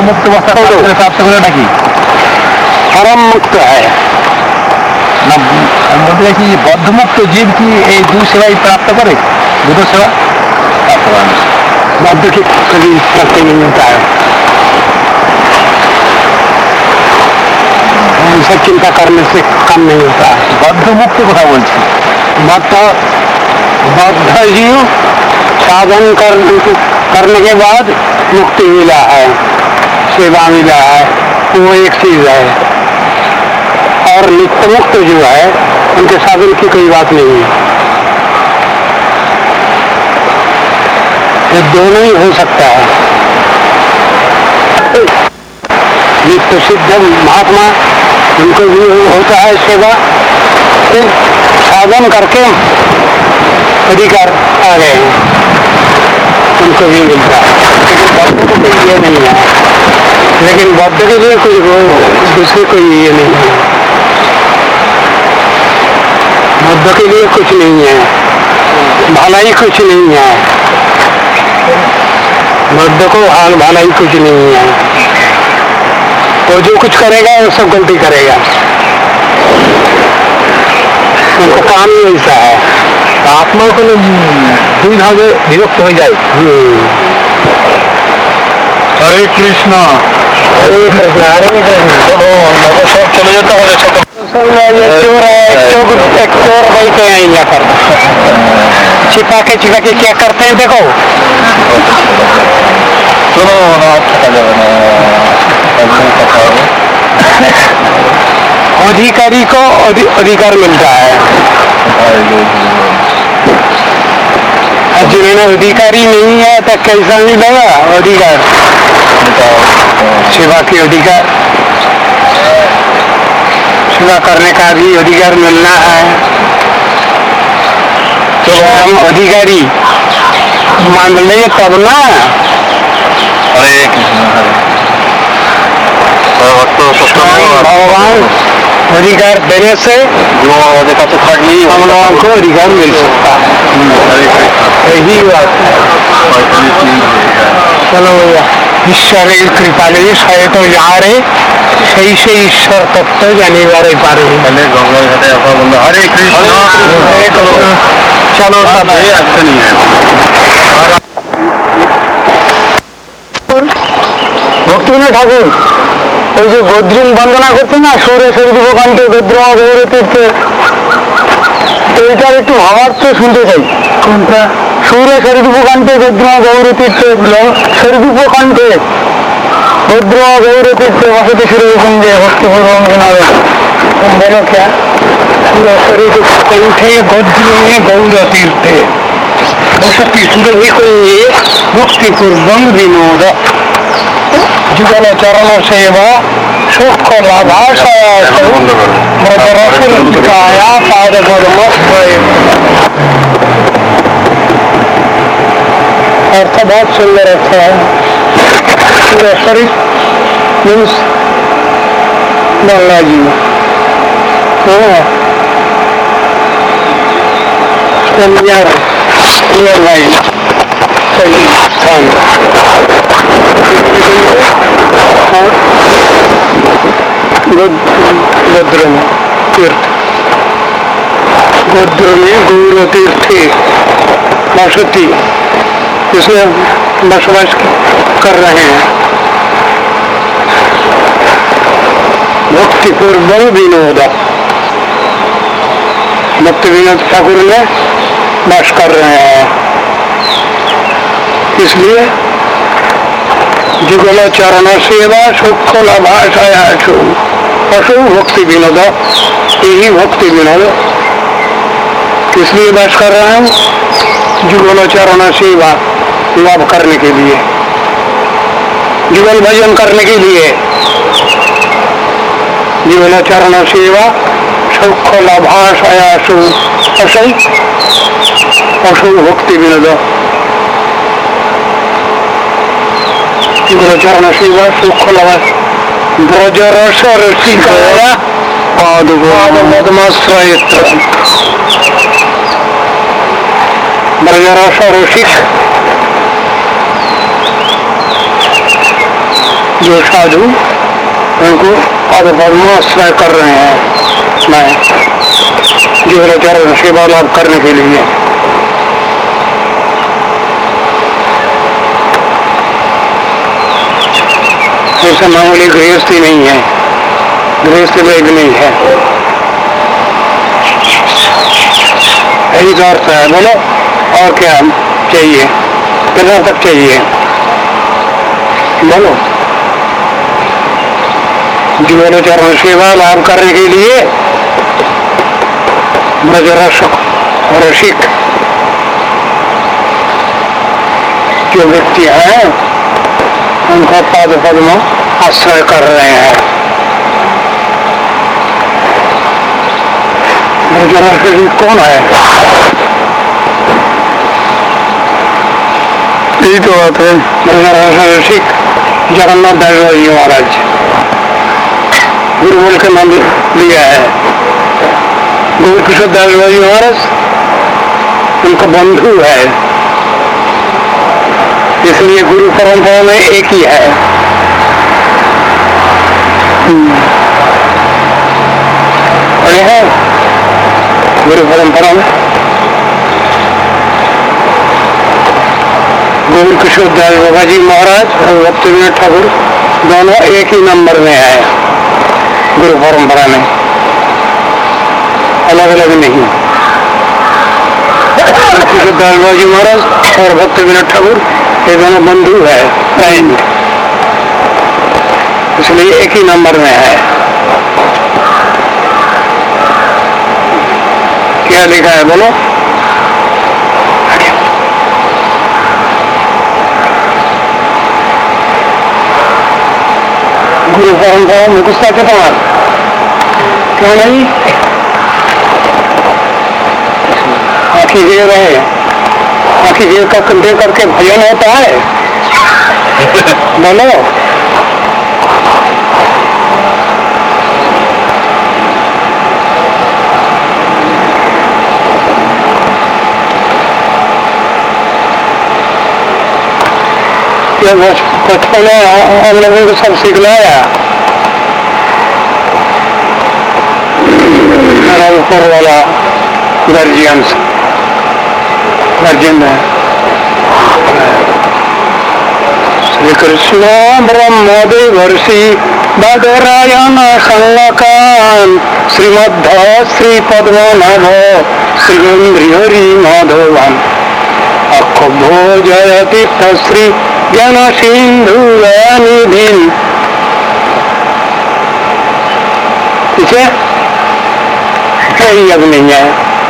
मुक्त अवस्था प्राप्त करेगा कि परम मुक्त है ना बोलते हैं कि बद्ध मुक्त जीव की ये दो सेवा ही प्राप्त करे, दोनों सेवा प्राप्त करने बद्ध की कभी प्राप्ति नहीं मिलता है। ऐसा चिंता करने से कम नहीं होता है। बद्ध मुक्त कथा बोलছি बद्ध जीव साधन करने के बाद मुक्ति मिला है, सेवा मिला है, वो एक चीज है। और नित्य मुक्त जो है उनके साधन की कोई बात नहीं है। ये दोनों ही हो सकता है। नित्य सिद्ध महात्मा उनको भी होता है सेवा, फिर साधन करके अधिकार आ गए हैं, उनको भी मिलता है। लेकिन बद्ध को कोई ये नहीं है, लेकिन बद्ध के लिए कोई दूसरे कोई ये नहीं है। बद्ध के लिए कुछ नहीं है, भलाई कुछ नहीं है, बद्ध को हाल भलाई कुछ नहीं है। वो जो कुछ करेगा वो सब गलती करेगा, उनको काम ही ऐसा है। आत्मा को दुई भागे विभक्त हो जाए। हरे कृष्ण हरे कृष्ण हरे कृष्ण। सब चले जाता है चोर है, एक चोर बैठे हैं यहाँ पर, छिपा के क्या करते हैं देखो। सुनो अधिकारी को अधिकार मिलता है, जिन्होंने अधिकारी नहीं है तो कैसा मिलेगा अधिकार? सेवा की अधिकार, सेवा करने का भी अधिकार मिलना है। तो हम अधिकारी मान लेंगे तब ना। हरे कृष्ण भगवान अधिकार देने से जो देखा तो हम लोगों को अधिकार मिल सकता है। यही बात है। चलो भैया, ईश्वर की कृपा ले सहे तो यहाँ रहे सही से ईश्वर तत्व जाने वाले पारे। हरे कृष्ण। चलो सब अच्छा नहीं है। ভক্তিবিনোদ ঠাকুর ওই যে বদ্রীন বন্দনা করছে না, সৌরেশ্বরী দীপকান্তে বদ্রমা গৌর তীর্থে, এইটার একটু ভাবার্থ শুনতে চাই। কোনটা? সৌরেশ্বরী দীপকান্তে বদ্রমা গৌর তীর্থে, সরিদীপকান্তে বদ্রমা গৌর তীর্থে বসতি সুরকুঞ্জে ভক্তিপূর্বক বলো क्या? সৌরেশ্বরী বদ্রমে গৌর তীর্থে বসতি সুরকুঞ্জে ভক্তিপূর্বক বিনোদ जुगल चरण सेवा सुख लाभाशया पाद अर्थ बहुत सुंदर अर्थ है। मीन्स गंगा जी स्थान गोद्र में तीर्थ, गोद्र में गौर तीर्थे बसती, इसमें बसवास कर रहे हैं। भक्तिपूर्वक विनोद, भक्ति विनोद ठाकुर में वास कर रहे हैं। इसलिए जुगल चरण सेवा सुख लाभाशया पशु भक्ति विनोद, यही भक्ति विनोद इसलिए बस कर रहा हूँ, जुगल चरण सेवा लाभ करने के लिए, जुगल भजन करने के लिए। जुगल चरण सेवा सुख लाभाशया पशु भक्ति विनोद, चरण सेवा सुख लगा ब्रज रस रसिका मदमाश्रयत्र ब्रज रस रसिक जो साधु उनको पद्माश्रय कर रहे हैं, मैं जीवनाचार्य सेवा लाभ करने के लिए। ऐसा मामूली गृहस्थी नहीं है, गृहस्थी वेद नहीं है। यही तो अर्थ है। बोलो और क्या चाहिए, कितना तक चाहिए? बोलो। जीवनाचार्य सेवा लाभ करने के लिए रसिक जो व्यक्ति हैं उनका पाद पद्म आश्रय कर रहे हैं। रसिक कौन है? यही तो बात है। रसिक जगन्नाथ दास जी महाराज गुरुकुल का नाम लिया है। गौर किशोर दास जी महाराज उनका बंधु है, इसलिए गुरु परंपरा में एक ही है। पढ़े हैं गुरु परंपरा में गौर किशोर दास बाबा जी महाराज और भक्ति विनोद ठाकुर दोनों एक ही नंबर में है गुरु परंपरा में, अलग अलग नहीं। किशोर दास बाबा जी महाराज और भक्ति विनोद ठाकुर ये दोनों बंधु है, इसलिए एक ही नंबर में है। क्या लिखा है बोलो? गुरु परंपरा में गुस्सा कितना क्यों नहीं? आखिर देव रहे, आखिर देव का कंधे करके भजन होता है। बोलो बचपन में हम लोगों को सब सिखलाया। ऊपर वाला गार्जियन है। श्री कृष्ण ब्रह्मदेवर्षि बादरायण संलकान श्रीमद् श्री पद्मनाभ श्रीगंध्रि माधवान अखभो जय तीर्थ श्री ज्ञान सिंधु निधिन। पीछे अब नहीं है।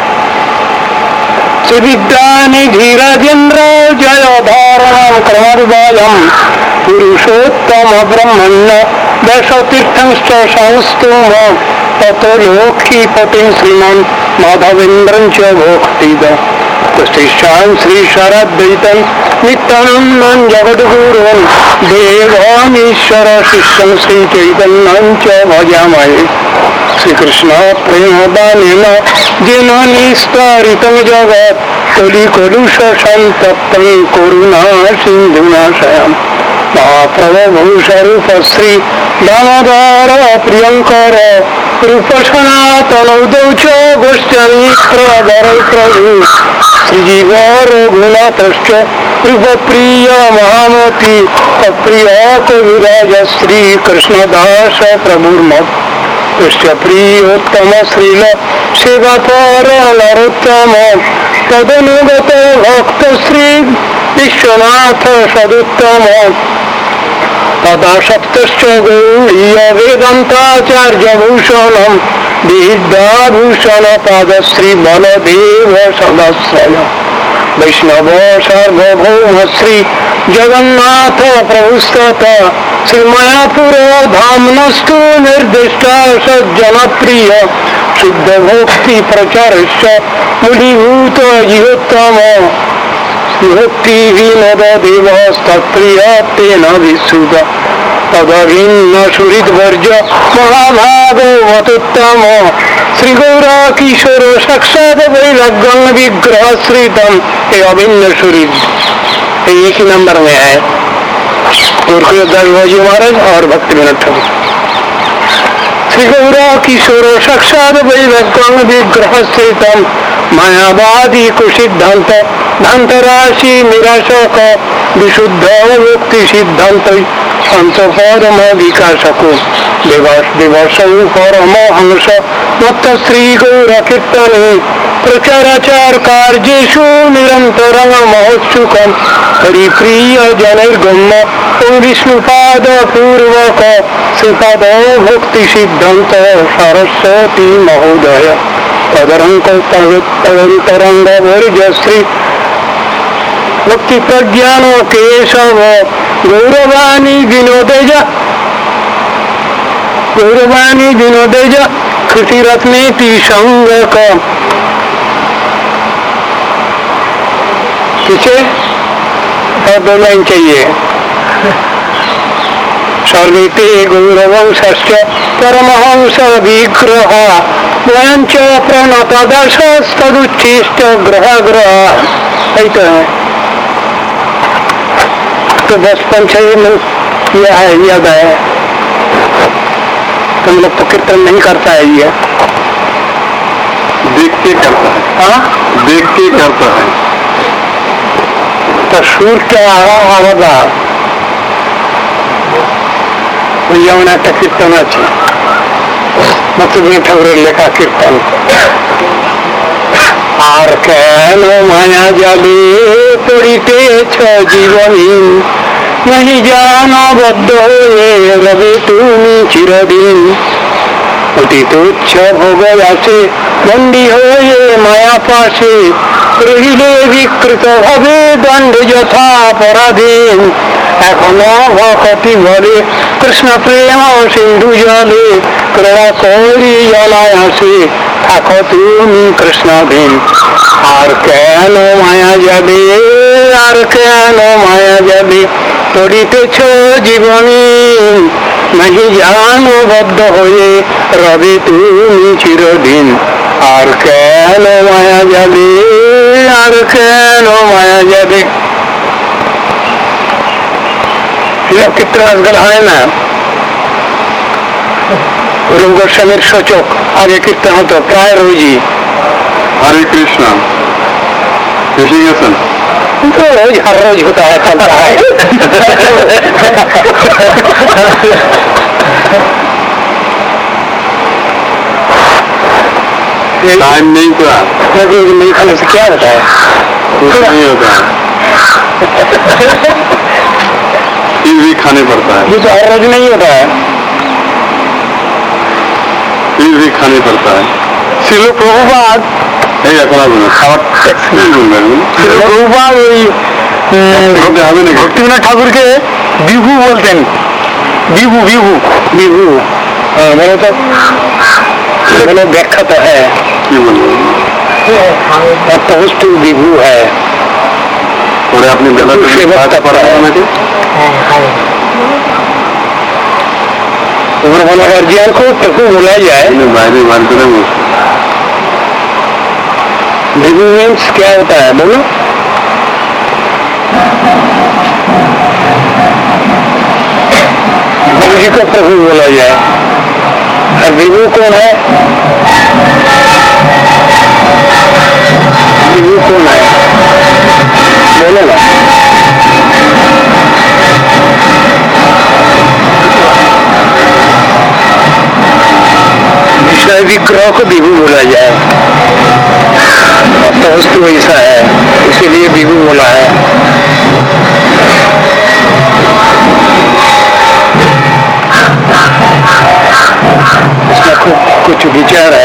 श्री विद्यानिधि राजेंद्र जय धारणम क्रमर्वायम पुरुषोत्तम ब्रह्मण्य दश तीर्थंश्च संस्तुम ततो लोकी पतिं श्रीमन् माधवेन्द्रं च भोक्तिद प्रतिष्ठान श्री शरद्वैतम नित्यानंदं जगद्गुरुं देवामीश्वर शिष्यं श्री चैतन्यं च भजामहे। श्री कृष्ण प्रेमदानेन जेन निस्तारितं जगत् कलिकलुष संतप्तं करुणा सिन्धुनाशयम् महाप्रभु स्वरूप श्री दामोदर प्रियंकर रूप सनातनौ च गोष्ठमी प्रदर प्रभु श्रीजीव रघुनाथश्च रूप प्रिय महामती अप्रिय कविराज श्री कृष्णदास प्रभुर्मत् प्रियोत्तम श्रील सेवापर नरोत्तम तदनुगत भक्त श्री विश्वनाथ सदुत्तम तदा सप्तश्च गौड़ीय वेदांताचार्य भूषणम विद्याभूषण पाद श्री बलदेव सदस्यय वैष्णव सार्वभौम श्री जगन्नाथ प्रभुस्तत श्री मायापुर धामनस्तु निर्दिष्टा सज्जन प्रिय शुद्ध भक्ति प्रचारश्च मूलीभूत जीवोत्तम भक्ति विनोद देवस्तत्प्रिय तेन विशुद्ध तदभिन्न सुहृद्वर्ज महाभागवतोत्तम श्री गौरा किशोर साक्षात वैराग्यं विग्रह श्रीतम अभिन्न सुहृद एक ही नंबर में है। दासबाजी महाराज और भक्ति विनोद ठाकुर। श्री गौरा किशोर साक्षात वैभक्तं विग्रह स्थितम मायावादी कुसिद्धांत धांतराशि निराशक विशुद्ध मुक्ति सिद्धांत हंस परम विकासको दिवस परमहंस मत श्री गौर कीर्तने प्रचाराचार कार्येषु निरंतरं महोत्सुकं हरिप्रिय जनैर्गम्य विष्णुपाद पूर्वक श्रीपाद भक्ति सिद्धांत सरस्वती महोदय तदरंग वर्जश्री भक्ति प्रज्ञान केशव गौरवाणी विनोदेज कृतिरत्नेति संगक पीछे और 2 लाइन चाहिए। सर्वेते गौरवंशश्च परमहंस विग्रह वयंच प्रणतदशस्तदुच्छिष्ट ग्रह ऐसा है। तो बस 5-6 मिनट किया है, याद है। तुम लोग तो कीर्तन नहीं करता है, ये देख के करता है। हाँ, देख के करता है। तो सुर क्या आवाज যেমন একটা কীর্তন আছে মুক্তিদিন ঠাকুরের লেখা কীর্তন, আর কেন মায়া যাবে পড়িতেছ জীবনীন নাহি জানবদ্ধ হয়ে রবে তুমি চিরদিন অতি তুচ্ছ ভোগ আছে বন্দী হয়ে মায়া পাশে রহিলে বিকৃত ভাবে দণ্ড যথা পরাধীন এখনো ভকতি বলে কৃষ্ণ প্রেম সিন্ধু জলে ক্রীড়া করি জলায়াসে থাকো তুমি কৃষ্ণাধীন আর কেন মায়া যাবে আর কেন মায়া যাবে পড়িতেছ জীবনী নাহি জানবদ্ধ হয়ে রবে তুমি চিরদিন আর কেন মায়া যাবে আর কেন মায়া যাবে। कितना आजकल है ना, रूप गोस्वामीर सूचक आगे कीर्तन होता प्राय रोजी हरे कृष्णा एसे গেছেন तो रोज हर रोज होता है, चलता है। टाइम नहीं था, नहीं खाने से क्या होता है, कुछ नहीं होता है, फिर भी खाने पड़ता है। ये तो हर रोज नहीं होता है, फिर भी खाने पड़ता है। शिल प्रभुपाद এই এখন হবে না, খাবার কি বলবেন? শিল প্রভুপাদ ওই হবে না, ভক্তিবিনোদ ঠাকুরকে বিভু বলতেন, বিভু বিভু বিভু। বলো তো, বলো व्याख्या तो है, কি বলবেন? वस्तु विभू है। পরে আপনি বেলা সেবা করা আমাকে उम्र वाला अर्जियान को प्रभु बोला जाए। বাইরে বার করে বসে विभू मीन्स क्या होता है, बोलो। गुरु जी को प्रभु बोला जाए, और विभू कौन है, विभू कौन है, बोलो ना। विषय विग्रह को विभू बोला जाए, तो वस्तु ऐसा है, इसीलिए विभू बोला है। इसमें कुछ विचार है।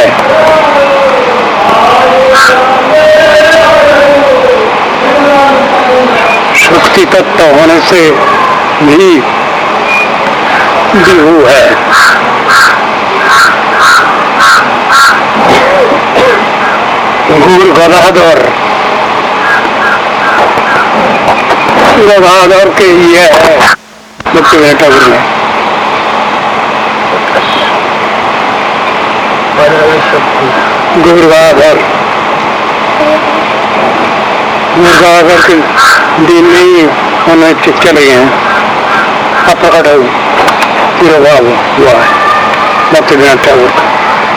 शक्ति तत्व होने से भी विभू है। गौर गदाधर गदाधर के ये है मुक्तिविनोद ठाकुर में। गौर गदाधर के दिन नहीं होने चले गए हैं। प्रकट तिरुभाव हुआ है भक्तिविनोद ठाकुर का।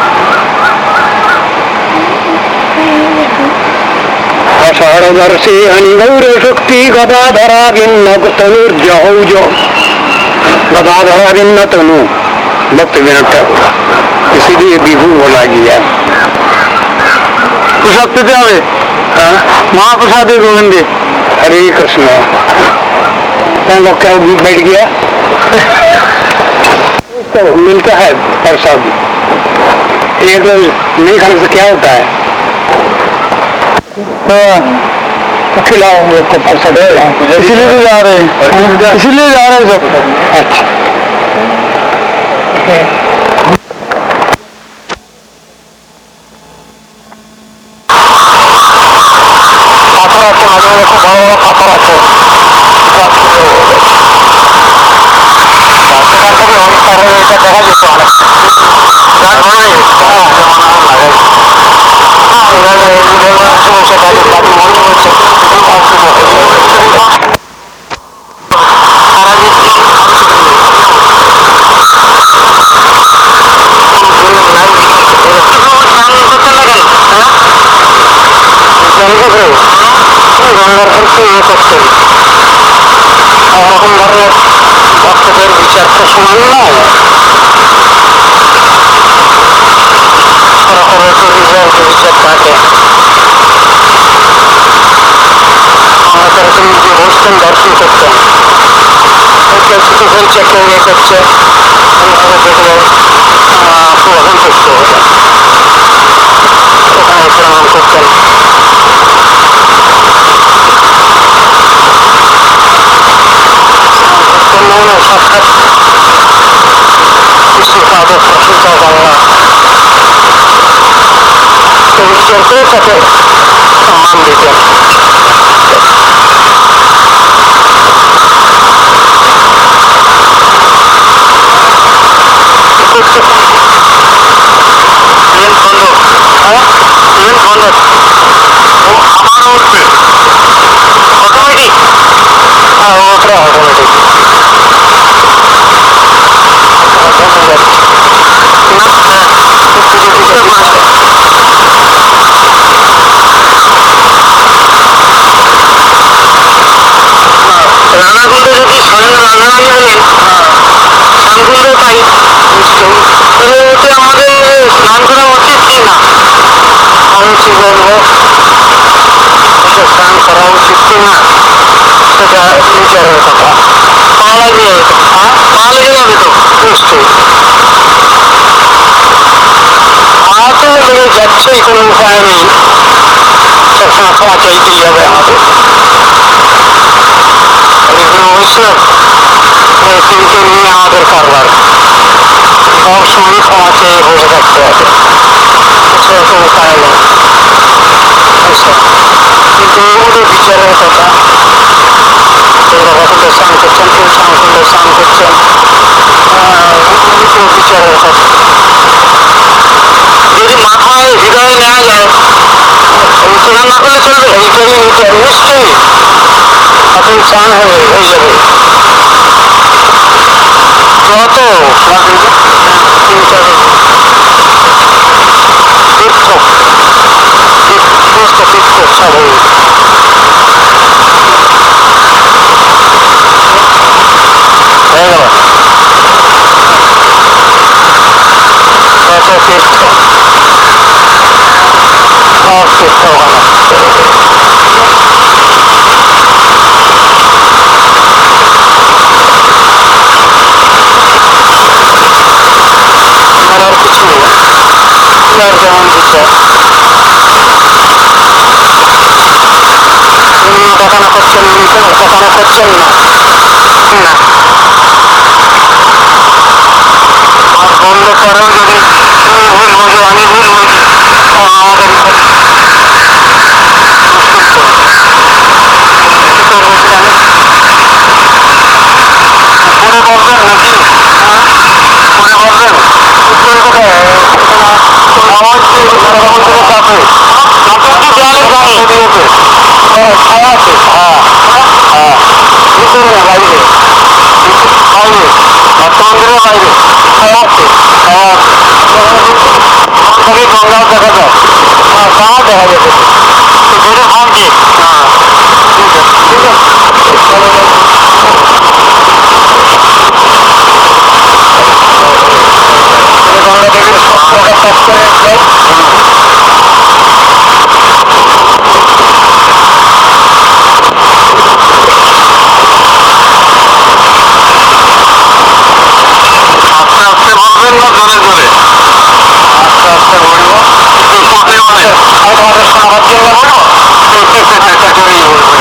अषाढ़वर्षे अनिगौर शक्ति गदाधरा भिन्न तनुर्जहौज गदाधरा भिन्न तनु भक्तिविनोद ठाकुर, इसीलिए विभू बोला गया। प्रसाद पीते हमें महाप्रसाद गोविंद हरे कृष्ण। लोग क्या बैठ गया तो मिलता है प्रसाद, एक नहीं खाने से क्या होता है तो खिलाओ को प्रसाद, इसीलिए तो जा रहे हैं, इसीलिए जा रहे हैं सब। अच्छा सम्मान देते हैं। যাচ্ছে কোনো উপায় নেই, সবসময় ক্ষমা চাইতেই হবে আমাদের। অবশ্যই তিনকে নিয়ে আমাদের কারবার সবসময় ক্ষমা চেয়ে বসে থাকতে হবে, এছাড়া কোনো উপায় নেই। কিন্তু ওদের বিচারের কথা, ওরা কতটা স্নান করছেন, কেউ স্নান করছেন, কেউ বিচারের কথা যদি মাথায় হৃদয়ে নেওয়া যায়, স্নান না করলে চলবে, এইটাই নিতে হবে নিশ্চয়ই, এখন স্নান হয়ে যাবে। যত সব হয়ে গেল। যত তীর্থ সব তীর্থ আর কিছু আর যেমন বিচার দেখানো করছেন, দেখানো করছেন না না আর বন্ধ করেও যদি তুমি ভুল বোঝো, আমি ভুল বুঝি, আমাদের পরে বলবেন নাকি, পরে বলবেন আওয়াজ সমুদ্রের কাছে দেওয়ালের গায়ে দিয়েছে ছায়া আছে হ্যাঁ হ্যাঁ ভিতরে না বাইরে বাইরে সমুদ্রের বাইরে ছায়া আছে ছায়া আছে থেকে গঙ্গাও দেখা যায় তা দেখা যাবে বেড়ে ভাঙছে হ্যাঁ ঠিক আছে ঠিক আছে গঙ্গা থেকে সবটা কাজ করে আস্তে বলবেন না জোরে জোরে আস্তে আস্তে বলবো আমি তোমাদের শোনাবার জন্য বলবো আস্তে করেই বলবো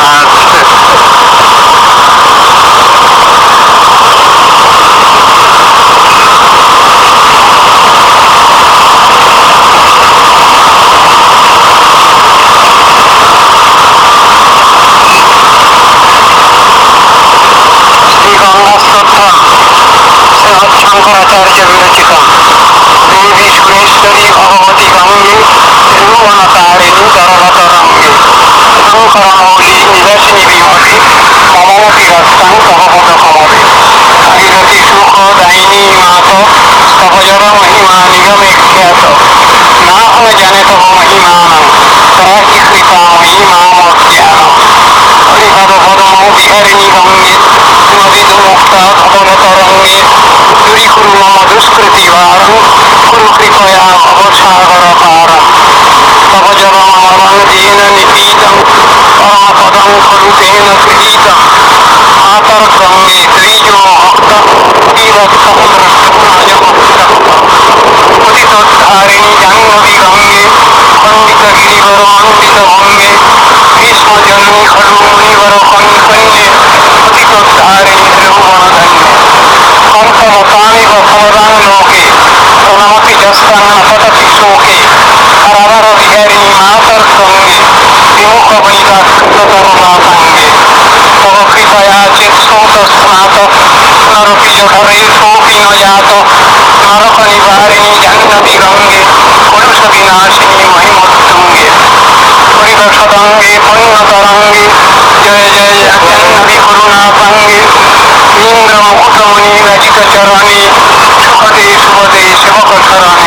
শ্রীগঙ্গাস্তোত্রম শ্রীমৎশঙ্করাচার্য বিরচিতম দেবী সুরেশ্বরী ভগবতী গঙ্গে ত্রিভুবনতারিণী দরবতরঙ্গে শঙ্করমৌলি নিবাসিনী বিমলে মমমতি রক্তাং তবপদ কমলে ভাগীরথী সুখ দায়িনী মাত স্তবজর মহিমা নিগমে খ্যাত না হম জানে তব মহিমানম তরাহি কৃপাময়ী মামজ্ঞানম হরিপদ পরম বিহারিণী গঙ্গে নদীত মুক্তা ভবনতরঙ্গে দূরীকুরু মম দুষ্কৃতি ভারম কুরু কৃপয়া ভবসাগর পারম তব জলমমলং যেন নিপীতম পরমপদং খলু তেন গৃহীতম মাতর্গঙ্গে দ্বিজো ভক্ত তীরস্থম দ্রষ্টুম নায়মুক্তম পতিতোদ্ধারিণী জাহ্নবী গঙ্গে খণ্ডিত গিরিবর মণ্ডিত ভঙ্গে ভীষ্মজননী খলু মুনিবর কন্যে পতিতোদ্ধারিণী ত্রিভুবনধন্যে কণ্ঠলতামিব ফলদাং লোকে প্রণমতি যস্তাং ন পততি শোকে হরহর বিহারিণী মাতর্গঙ্গে বিমুখ বৈরাকৃততরুণাঙ্গে তব কৃপয়া চিৎসূত স্নাত নরপিজঠরে শোপি ন জাত নরক নিবারিণী জাহ্নবী গঙ্গে কলুষ বিনাশিনী মহিমোত্তুঙ্গে পরিদর্শদঙ্গে পুণ্যতরঙ্গে জয় জয় জাহ্নবী করুণাপাঙ্গে ইন্দ্র মুকুটমণি রচিত চরণে সুখদে শুভদে সেবক শরণে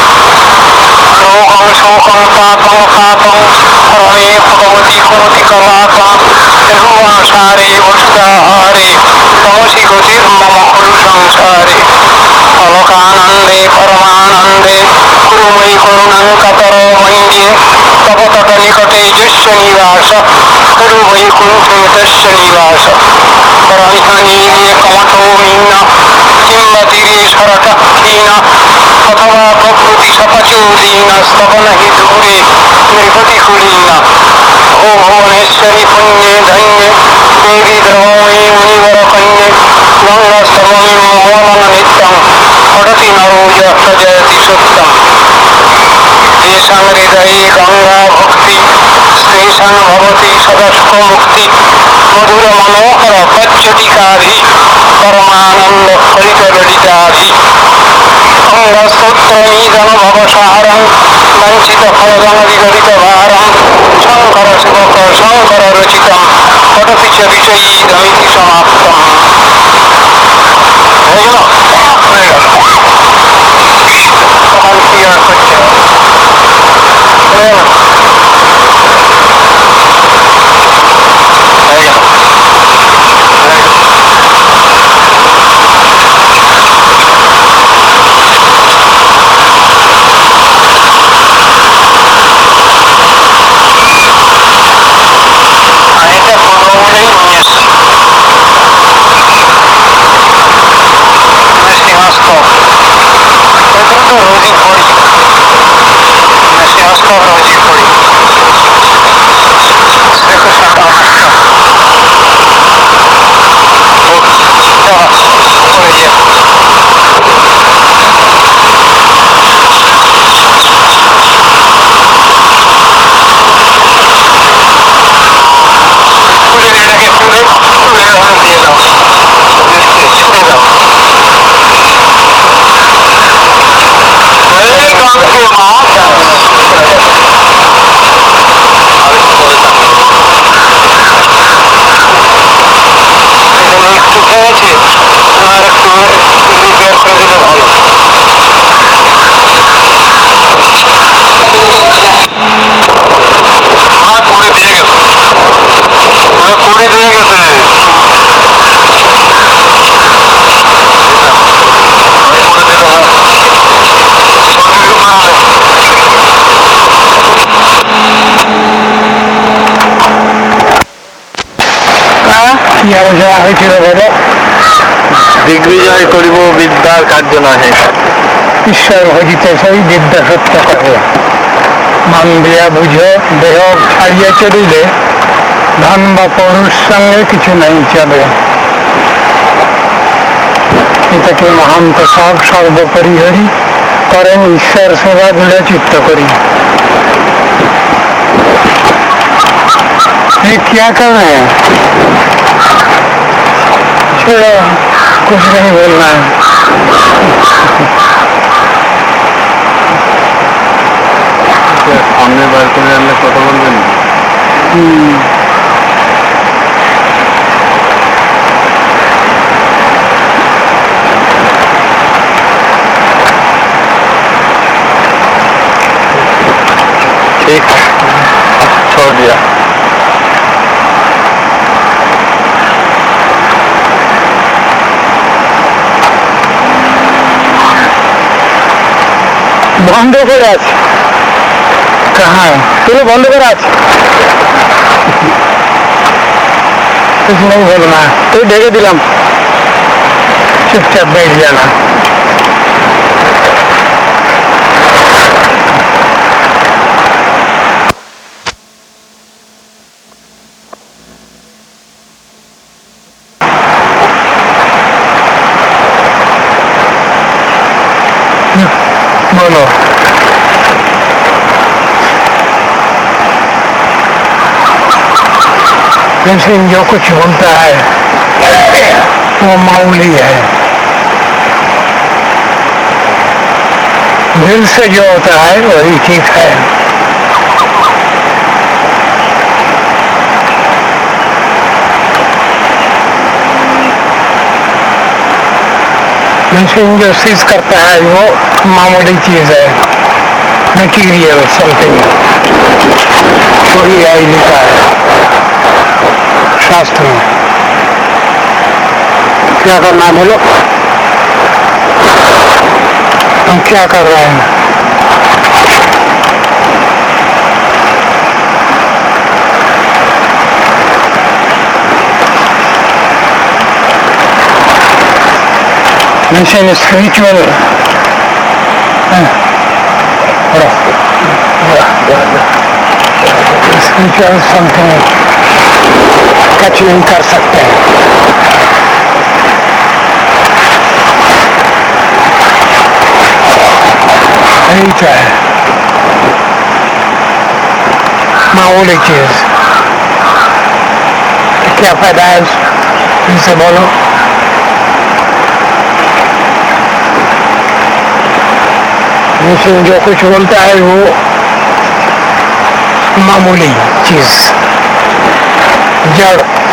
রোগং শোকং পাপং পাপং হরণে ভগবতী কুমতি কলাপং ত্রিভুবনসারে বসুধাহারে তমসি গতির্মম খলু সংসারে অলোকানন্দে পরমানন্দে কুরুময়ী করুণাং কাতর মঞ্জে তব তট নিকটে যস্য নিবাস কুরু বৈকুণ্ঠে তস্য নিবাস পরমিহানীরে কমঠো মিন্ন কিংবা তীরে সরট ক্ষীণ অথবা প্রকৃতি সপচোদীন স্তবন হি দূরে নৃপতি কুলীন ও ভুবনেশ্বরী পুণ্যে ধন্যে দেবী দ্রবময়ী মুনিবর কন্যে গঙ্গাস্তবমী মমলং নিত্যং পঠতি নরোজ প্রজয়তি সত্যম येषां हृदये गंगा भक्ति स्तेषां भवति सदस्व मुक्ति मधुर मनोहर पच्चटिकाधि परमानंद फलित ललिताधि गंगास्तोत्रमीदं भवसारं वंचित फलदं विगलित भारं शंकर सेवक शंकर रचितं पठति च विषयीदमिति समाप्तम् হয়ে গেল তখন ক্লিয়ার করছে এটা কোনো বলেই নিয়ে এসছে কি আলোচনা হয়েছিল বলো? দিগ্বিজয় করিব বিদ্যার কার্য নহে, ঈশ্বর ভজিতে সেই বিদ্যা সত্য করে। মান দিয়া বুঝো দেহ ছাড়িয়ে চলিলে ধন বা পৌরুষ সঙ্গে কিছু নাই চলে। এটাকে মহান প্রসাদ সর্বোপরি হরি করেন ঈশ্বর সেবা দৃঢ় চিত্ত করি। ये क्या कर रहे हैं? छोड़ो, कुछ नहीं बोलना है। সামনে বার করে আনলে কথা বলবেন। ठीक है, छोड़ दिया। বন্ধ করে আছে। कहाँ तुझे बंद कर आज कुछ नहीं बोलना, तो ढेके दिलाम, चुपचाप बैठ जाना। बोलो। लेकिन जो कुछ बोलता है वो मामूली है, दिल से जो होता है वही ठीक है। लेकिन जो चीज करता है वो मामूली चीज है, मटीरियल समथिंग, वही आई लिखा है शास्त्र में। क्या करना है बोलो? हम क्या कर रहे हैं? mention spiritual spiritual something catch नहीं कर सकते हैं। यही चाहे मामूली चीज, क्या फायदा है इनसे बोलो? मुझसे जो कुछ बोलता है वो मामूली चीज, जड़।